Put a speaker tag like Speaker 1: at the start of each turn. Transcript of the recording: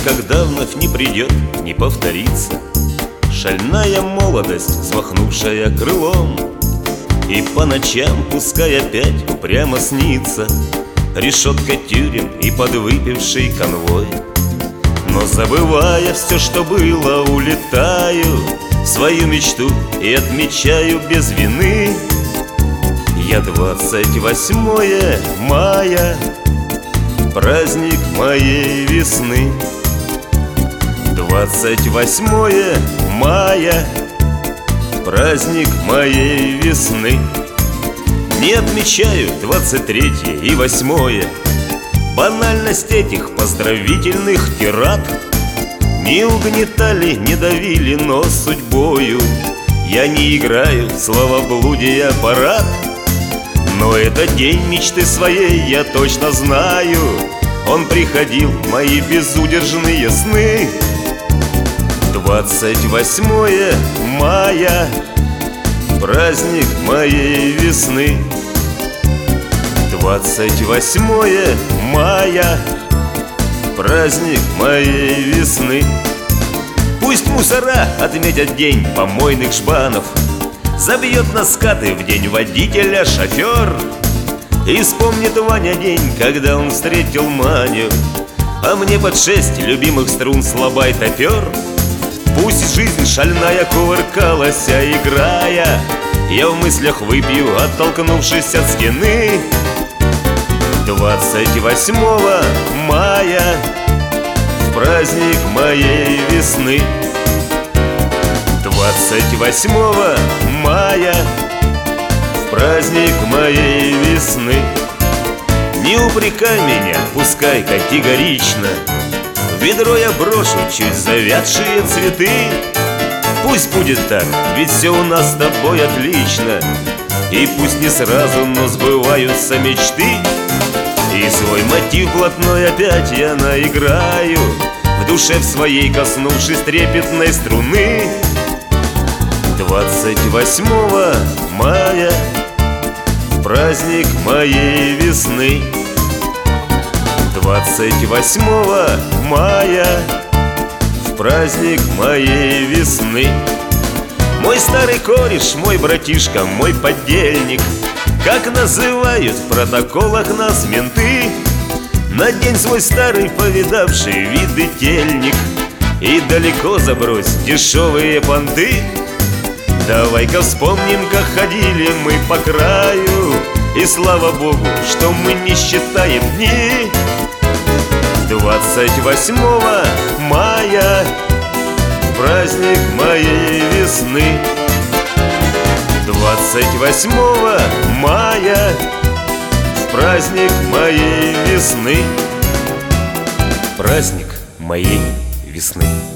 Speaker 1: никогда вновь не придет, не повторится. Шальная молодость, взмахнувшая крылом, и по ночам пускай опять упрямо снится решетка тюрем и подвыпивший конвой. Но забывая все, что было, улетаю в свою мечту и отмечаю без вины. Я 28 мая, праздник моей весны. 28 мая, праздник моей весны. Не отмечаю 23 и 8. Банальность этих поздравительных тирад не угнетали, не давили, но судьбою я не играю в словоблудие парад. Но это день мечты своей, я точно знаю, он приходил в мои безудержные сны. 28 мая, праздник моей весны. 28 мая, праздник моей весны. Пусть мусора отметят день помойных жбанов, забьет на скаты в день водителя шофер. И вспомнит Ваня день, когда он встретил Маню, а мне под 6 любимых струн слабай топер. Пусть жизнь шальная кувыркалась, а играя, я в мыслях выпью, оттолкнувшись от стены. 28 мая, праздник моей весны. 28 мая, праздник моей весны. Не упрекай меня, пускай категорично, в ведро я брошу чуть завядшие цветы. Пусть будет так, ведь все у нас с тобой отлично. И пусть не сразу, но сбываются мечты. И свой мотив блатной опять я наиграю, в душе в своей коснувшись трепетной струны. 28 мая, праздник моей весны. 28 мая, праздник моей весны. Мой старый кореш, мой братишка, мой подельник, как называют в протоколах нас менты. Надень свой старый повидавший виды тельник и далеко забрось дешевые понты. Давай-ка вспомним, как ходили мы по краю, и слава богу, что мы не считаем дни. 28 мая, праздник моей весны. 28 мая, праздник моей весны. Праздник моей весны.